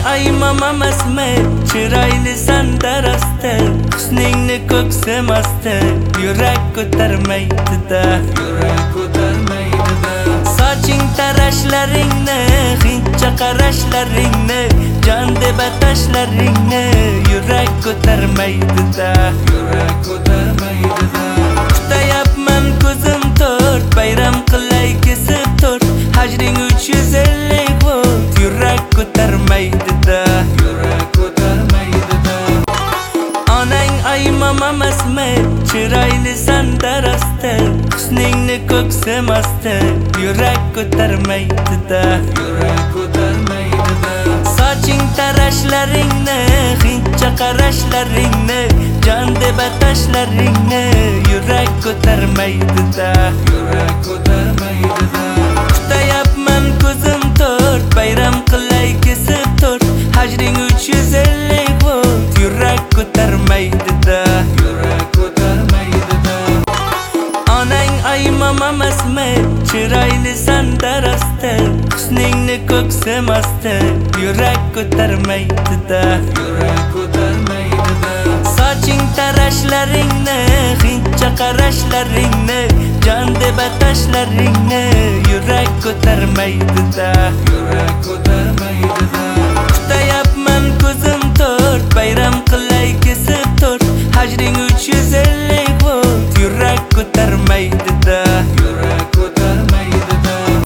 aymam emasmi, chiroyli sanda rosti, husningni ko'ksim osti, yurak ko'tarmaydi-da, yurak ko'tarmaydi-da. Soching tarashlaringni, hindcha qarashlaringni, jon deb atashlaringni, yurak ko'tarmaydi-da, yurak ko'tarmaydi-da. Kutayapman ko'zim to'rt, bayram qilay kesib to'rt, hajring 350 volt, yurak ko'tarmaydi-da, yurak ko'tarmaydi-da. Onang aymam emasmi, chiroyli sanda rosti, husningni ko'ksim osti, yurak ko'tarmaydi-da, yurak ko'tarmaydi-da. Soching tarashlaringni, hindcha qarashlaringni, jon deb atashlaringni, yurak ko'tarmaydi-da, yurak ko'tarmaydi-da. Kutayapman ko'zim to'rt, bayram qilay kesib to'rt, hajring 350 volt, yurak ko'tarmaydi-da, yurak ko'tarmaydi-da. Onang aymam emasmi, chiroyli sanda rosti, husningni ko'ksim osti, yurak ko'tarmaydi-da, yurak ko'tarmaydi-da. Soching tarashlaringni, hindcha qarashlaringni, jon deb atashlaringni, yurak ko'tarmaydi-da, yurak ko'tarmaydi-da.